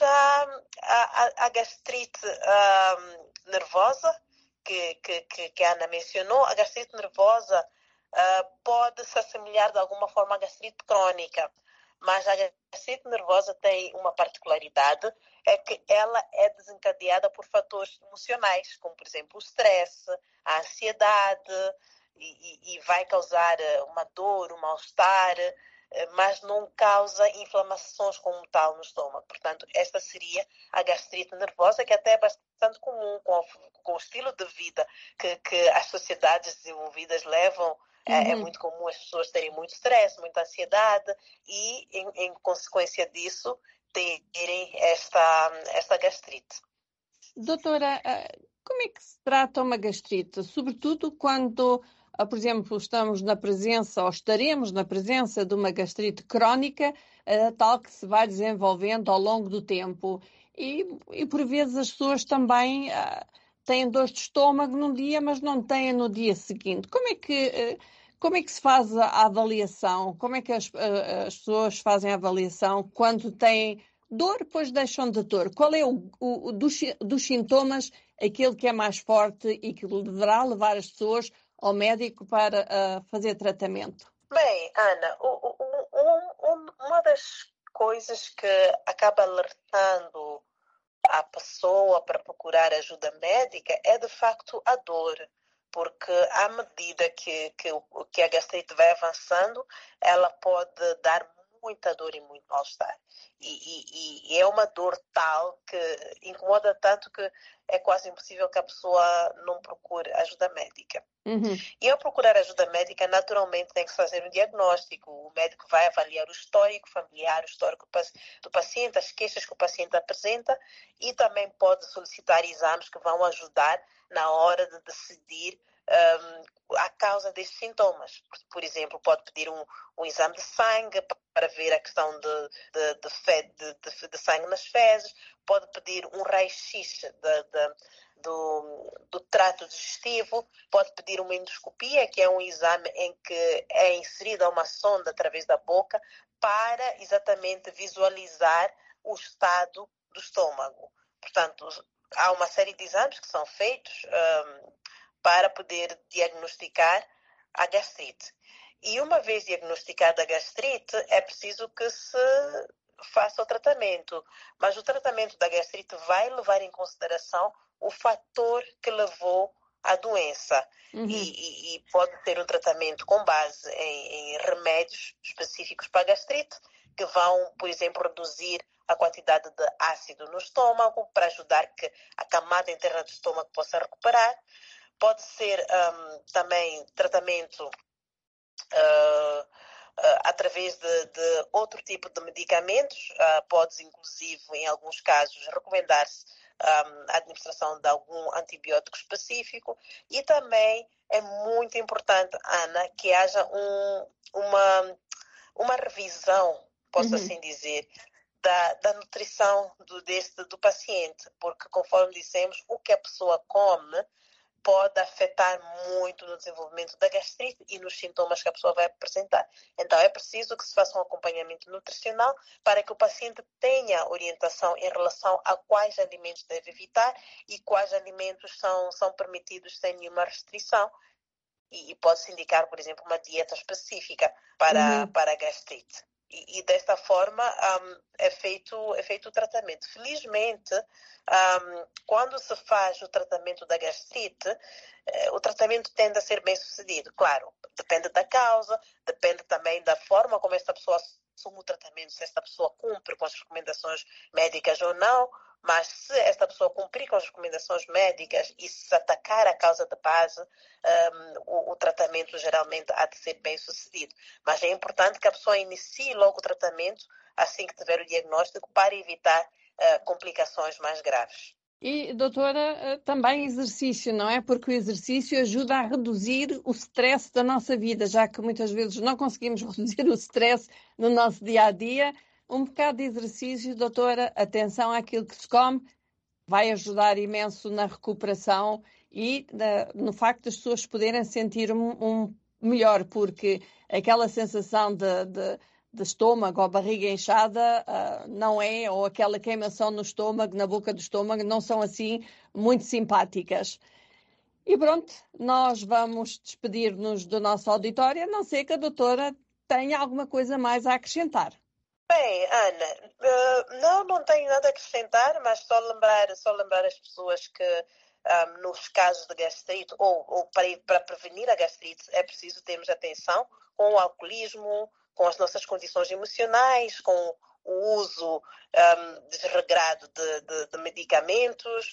a gastrite nervosa, que a Ana mencionou. A gastrite nervosa pode se assemelhar de alguma forma à gastrite crônica, mas a gastrite nervosa tem uma particularidade, é que ela é desencadeada por fatores emocionais, como por exemplo o stress, a ansiedade, e vai causar uma dor, um mal-estar, mas não causa inflamações como tal no estômago. Portanto, esta seria a gastrite nervosa, que até é bastante comum com o estilo de vida que as sociedades desenvolvidas levam. É muito comum as pessoas terem muito stress, muita ansiedade e, em consequência disso, terem esta gastrite. Doutora, como é que se trata uma gastrite? Sobretudo quando, por exemplo, estamos na presença ou estaremos na presença de uma gastrite crónica, tal que se vai desenvolvendo ao longo do tempo. E por vezes as pessoas também têm dor de estômago num dia, mas não têm no dia seguinte. Como é que se faz a avaliação? Como é que as pessoas fazem a avaliação quando têm dor, depois deixam de dor? Qual é dos sintomas aquele que é mais forte e que deverá levar as pessoas ao médico para fazer tratamento? Bem, Ana, uma das coisas que acaba alertando a pessoa para procurar ajuda médica é, de facto, a dor. Porque à medida que a gastrite vai avançando, ela pode dar muita dor e muito mal-estar. E é uma dor tal que incomoda tanto que é quase impossível que a pessoa não procure ajuda médica. E ao procurar ajuda médica, naturalmente tem que fazer um diagnóstico. O médico vai avaliar o histórico familiar, o histórico do paciente, as queixas que o paciente apresenta, e também pode solicitar exames que vão ajudar na hora de decidir a causa destes sintomas. Por exemplo, pode pedir um exame de sangue para ver a questão de sangue nas fezes, pode pedir um raio-x do trato digestivo, pode pedir uma endoscopia, que é um exame em que é inserida uma sonda através da boca para exatamente visualizar o estado do estômago. Portanto, há uma série de exames que são feitos para poder diagnosticar a gastrite. E uma vez diagnosticada a gastrite, é preciso que se faça o tratamento. Mas o tratamento da gastrite vai levar em consideração o fator que levou à doença. E pode ter um tratamento com base em remédios específicos para a gastrite, que vão, por exemplo, reduzir a quantidade de ácido no estômago, para ajudar que a camada interna do estômago possa recuperar. Pode ser também tratamento através de outro tipo de medicamentos. Pode, inclusive, em alguns casos, recomendar-se a administração de algum antibiótico específico. E também é muito importante, Ana, que haja uma revisão, posso assim dizer, da nutrição do paciente, porque, conforme dissemos, o que a pessoa come pode afetar muito no desenvolvimento da gastrite e nos sintomas que a pessoa vai apresentar. Então, é preciso que se faça um acompanhamento nutricional para que o paciente tenha orientação em relação a quais alimentos deve evitar e quais alimentos são permitidos sem nenhuma restrição. E pode-se indicar, por exemplo, uma dieta específica para a gastrite. E desta forma é feito o tratamento. Felizmente, quando se faz o tratamento da gastrite, o tratamento tende a ser bem sucedido. Claro, depende da causa, depende também da forma como esta pessoa assume o tratamento, se esta pessoa cumpre com as recomendações médicas ou não. Mas se esta pessoa cumprir com as recomendações médicas e se atacar a causa de base, o tratamento geralmente há de ser bem sucedido. Mas é importante que a pessoa inicie logo o tratamento assim que tiver o diagnóstico, para evitar complicações mais graves. E, doutora, também exercício, não é? Porque o exercício ajuda a reduzir o stress da nossa vida, já que muitas vezes não conseguimos reduzir o stress no nosso dia-a-dia. Um bocado de exercício, doutora, atenção àquilo que se come, vai ajudar imenso na recuperação e no facto das pessoas poderem sentir melhor, porque aquela sensação de estômago ou barriga inchada não é, ou aquela queimação no estômago, na boca do estômago, não são assim muito simpáticas. E pronto, nós vamos despedir-nos do nosso auditório, a não ser que a doutora tenha alguma coisa mais a acrescentar. Bem, Ana, não tenho nada a acrescentar, mas só lembrar as pessoas que nos casos de gastrite ou para prevenir a gastrite é preciso termos atenção com o alcoolismo, com as nossas condições emocionais, com o uso desregrado de medicamentos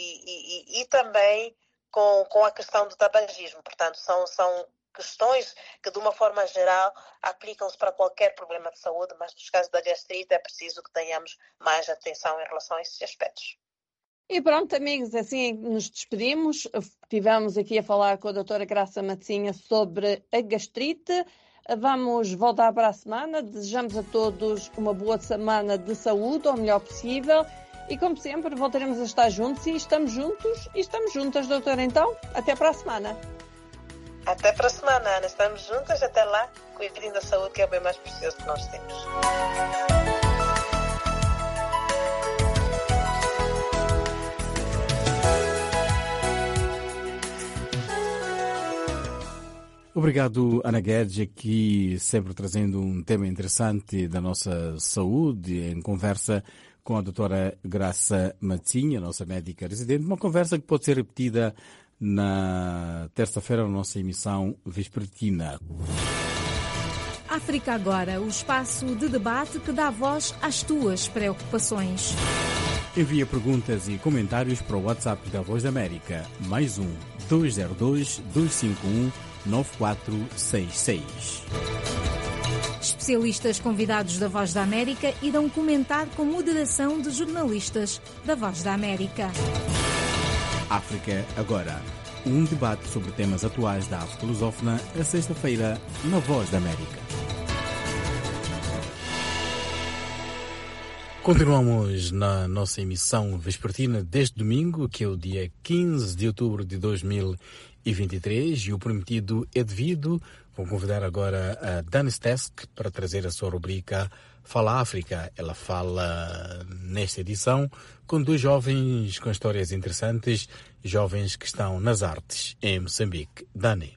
e também com a questão do tabagismo. Portanto, são questões que, de uma forma geral, aplicam-se para qualquer problema de saúde, mas nos casos da gastrite é preciso que tenhamos mais atenção em relação a esses aspectos. E pronto, amigos, assim nos despedimos. Estivemos aqui a falar com a doutora Graça Matzinha sobre a gastrite. Vamos voltar para a semana. Desejamos a todos uma boa semana de saúde, o melhor possível. E, como sempre, voltaremos a estar juntos e estamos juntos e estamos juntas, doutora. Então, até para a semana. Até para a semana, Ana. Estamos juntas. Até lá. Cuidem da saúde, que é o bem mais precioso que nós temos. Obrigado, Ana Guedes, aqui sempre trazendo um tema interessante da nossa saúde, em conversa com a doutora Graça Matzinha, nossa médica residente. Uma conversa que pode ser repetida na terça-feira na nossa emissão vespertina. África Agora, o espaço de debate que dá voz às tuas preocupações. Envia perguntas e comentários para o WhatsApp da Voz da América, +1 202 251 9466. Especialistas convidados da Voz da América irão comentar com moderação de jornalistas da Voz da América. África Agora, um debate sobre temas atuais da África lusófona, a sexta-feira, na Voz da América. Continuamos na nossa emissão vespertina deste domingo, que é o dia 15 de outubro de 2023, e o prometido é devido. Vou convidar agora a Dani Stesk para trazer a sua rubrica Fala África. Ela fala nesta edição com dois jovens com histórias interessantes, jovens que estão nas artes em Moçambique. Dani.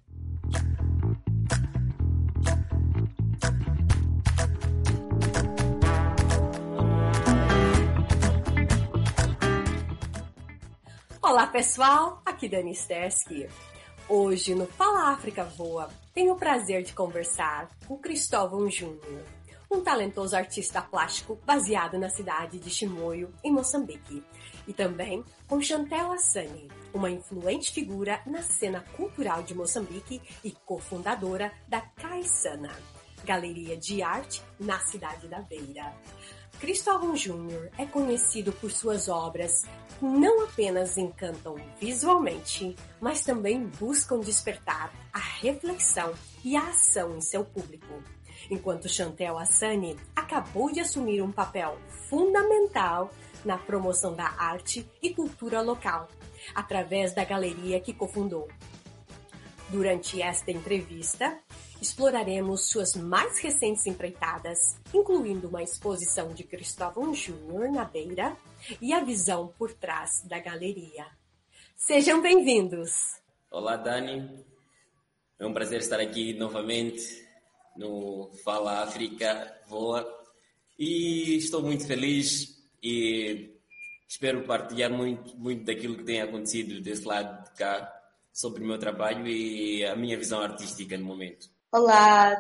Olá pessoal, aqui Dani Stesk. Hoje no Fala África Voa, tenho o prazer de conversar com Cristóvão Júnior, um talentoso artista plástico baseado na cidade de Chimoio, em Moçambique, e também com Chantel Assani, uma influente figura na cena cultural de Moçambique e cofundadora da Caissana, galeria de arte na cidade da Beira. Cristóvão Júnior é conhecido por suas obras que não apenas encantam visualmente, mas também buscam despertar a reflexão e a ação em seu público. Enquanto Chantel Assani acabou de assumir um papel fundamental na promoção da arte e cultura local, através da galeria que cofundou. Durante esta entrevista, exploraremos suas mais recentes empreitadas, incluindo uma exposição de Cristóvão Júnior na Beira e a visão por trás da galeria. Sejam bem-vindos! Olá, Dani. É um prazer estar aqui novamente no Fala África Voa e estou muito feliz e espero partilhar muito daquilo que tem acontecido desse lado de cá sobre o meu trabalho e a minha visão artística no momento. Olá,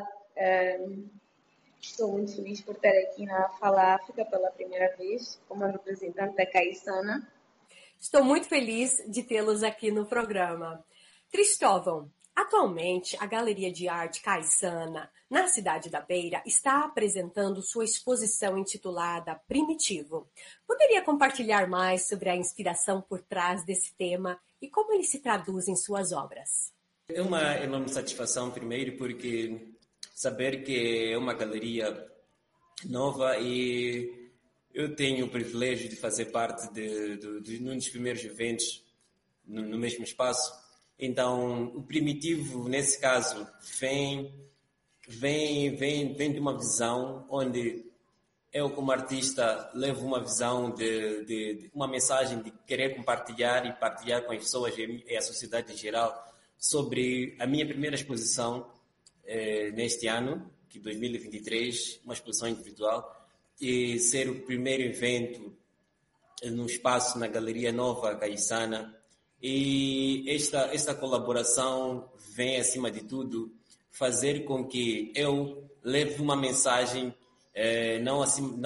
estou muito feliz por estar aqui na Fala África pela primeira vez como representante da Caissana. Estou muito feliz de tê-los aqui no programa. Cristóvão, atualmente a Galeria de Arte Caissana, na cidade da Beira, está apresentando sua exposição intitulada Primitivo. Poderia compartilhar mais sobre a inspiração por trás desse tema e como ele se traduz em suas obras? É uma enorme satisfação, primeiro, porque saber que é uma galeria nova e eu tenho o privilégio de fazer parte de um dos primeiros eventos no mesmo espaço. Então, o Primitivo, nesse caso, vem de uma visão onde eu, como artista, levo uma visão de uma mensagem de querer compartilhar e partilhar com as pessoas e a sociedade em geral sobre a minha primeira exposição neste ano, que 2023, uma exposição individual, e ser o primeiro evento no espaço na Galeria Nova Caissana. E esta colaboração vem, acima de tudo, fazer com que eu leve uma mensagem, não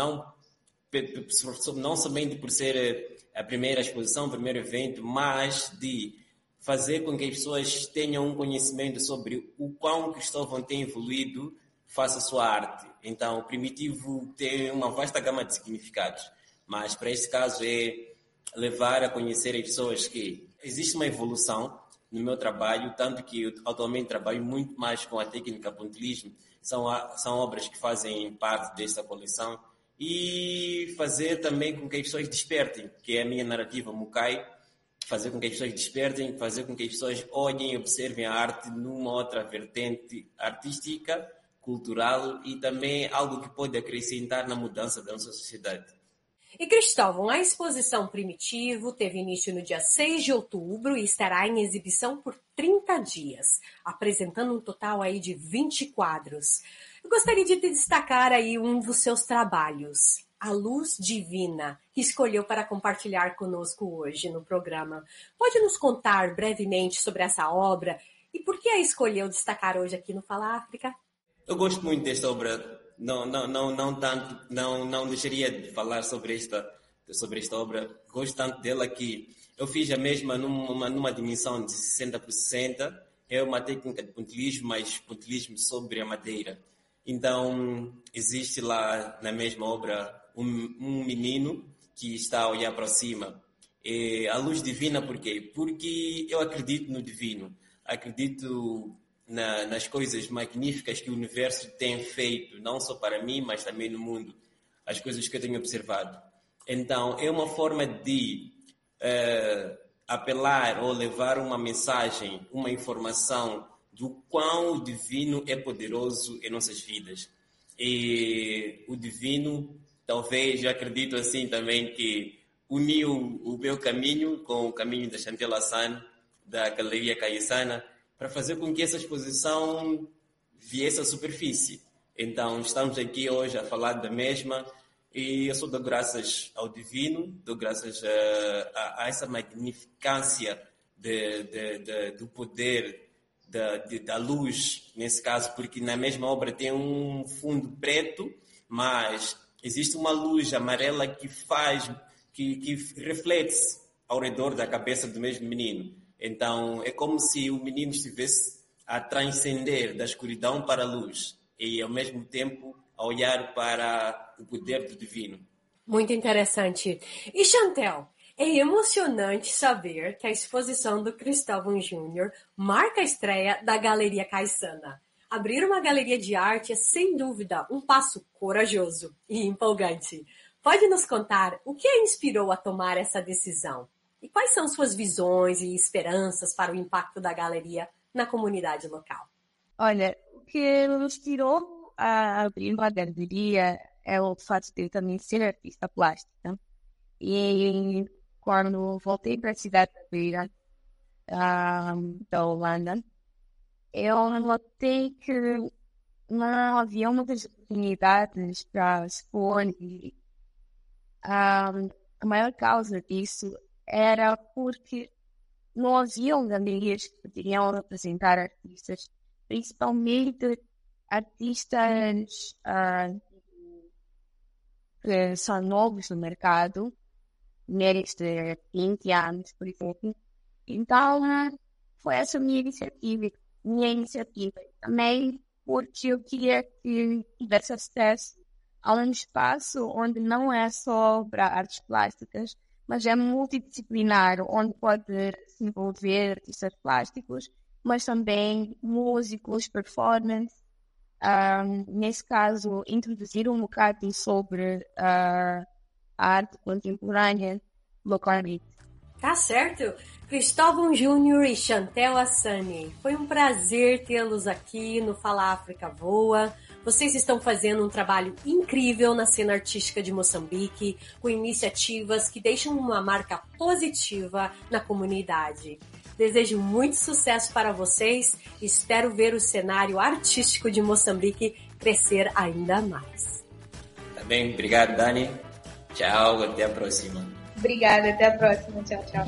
somente por ser a primeira exposição, o primeiro evento, mas de fazer com que as pessoas tenham um conhecimento sobre o quão Cristóvão tem evoluído face à sua arte. Então, o Primitivo tem uma vasta gama de significados, mas para este caso é levar a conhecer as pessoas que existe uma evolução no meu trabalho, tanto que eu atualmente trabalho muito mais com a técnica pontilismo, são obras que fazem parte desta coleção, e fazer também com que as pessoas despertem, que é a minha narrativa Mukai, fazer com que as pessoas despertem, fazer com que as pessoas olhem e observem a arte numa outra vertente artística, cultural e também algo que pode acrescentar na mudança da nossa sociedade. E Cristóvão, a exposição Primitivo teve início no dia 6 de outubro e estará em exibição por 30 dias, apresentando um total aí de 20 quadros. Eu gostaria de destacar aí um dos seus trabalhos, A Luz Divina, que escolheu para compartilhar conosco hoje no programa. Pode nos contar brevemente sobre essa obra e por que a escolheu destacar hoje aqui no Fala África? Eu gosto muito desta obra. Não deixaria de falar sobre esta obra. Gosto tanto dela que eu fiz a mesma numa dimensão de 60 por 60. É uma técnica de pontilismo, mas pontilismo sobre a madeira. Então, existe lá na mesma obra um menino que está a olhar para cima. A luz divina, por quê? Porque eu acredito no divino. Acredito nas coisas magníficas que o universo tem feito, não só para mim, mas também no mundo. as coisas que eu tenho observado. Então, é uma forma de apelar ou levar uma mensagem, uma informação do quão o divino é poderoso em nossas vidas. E o divino, talvez, eu acredito assim também, que uniu o meu caminho com o caminho da Chantel Hassan, da Galeria Caiçana, para fazer com que essa exposição viesse à superfície. Então, estamos aqui hoje a falar da mesma, e eu só dou graças ao divino, dou graças a essa magnificância do poder da luz, nesse caso, porque na mesma obra tem um fundo preto, mas existe uma luz amarela que reflete-se ao redor da cabeça do mesmo menino. Então, é como se o menino estivesse a transcender da escuridão para a luz e, ao mesmo tempo, a olhar para o poder do divino. Muito interessante. E, Chantel, é emocionante saber que a exposição do Cristóvão Júnior marca a estreia da Galeria Caiçana. Abrir uma galeria de arte é, sem dúvida, um passo corajoso e empolgante. Pode nos contar o que a inspirou a tomar essa decisão? E quais são suas visões e esperanças para o impacto da galeria na comunidade local? Olha, o que me inspirou a abrir uma galeria é o fato de eu também ser artista plástica. E quando voltei para a cidade da Beira, da Holanda, eu notei que não havia muitas oportunidades para expor. E a maior causa disso era porque não haviam galerias que poderiam representar artistas, principalmente artistas que são novos no mercado, mulheres de 20 anos, por exemplo. Então, foi essa minha iniciativa. Também porque eu queria que tivesse acesso a um espaço onde não é só para artes plásticas, mas é multidisciplinar, onde pode se envolver artistas plásticos, mas também músicos, performance. Nesse caso, introduzir um bocado sobre a arte contemporânea localmente. Tá certo. Cristóvão Júnior e Chantel Hassani, foi um prazer tê-los aqui no Fala África Voa. Vocês estão fazendo um trabalho incrível na cena artística de Moçambique, com iniciativas que deixam uma marca positiva na comunidade. Desejo muito sucesso para vocês e espero ver o cenário artístico de Moçambique crescer ainda mais. Tá bem, obrigado, Dani. Tchau, até a próxima. Obrigada, até a próxima. Tchau, tchau.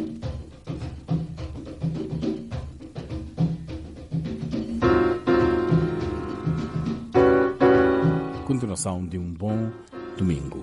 Continuação de um bom domingo.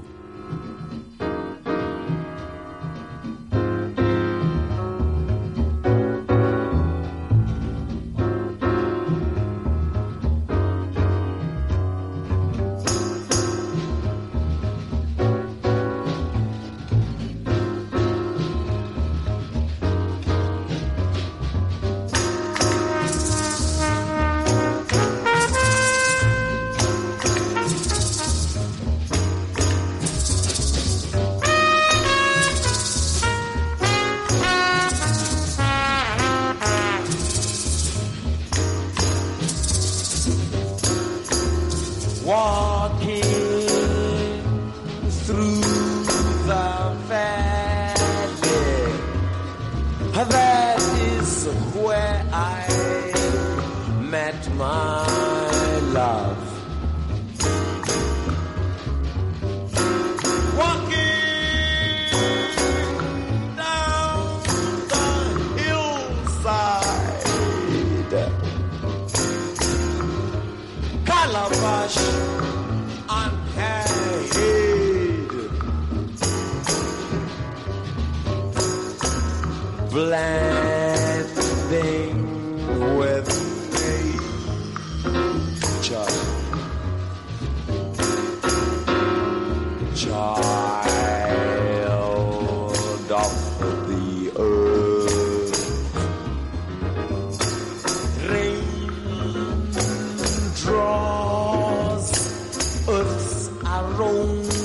Draws earth's aroma.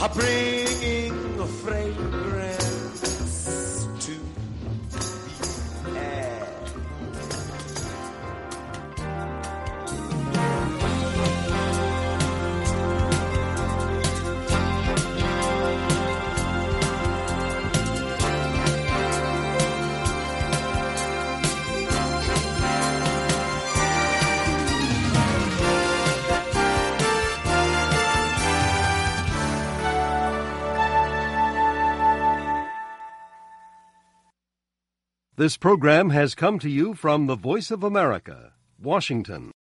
bringing a fragrance to the air. This program has come to you from the Voice of America, Washington.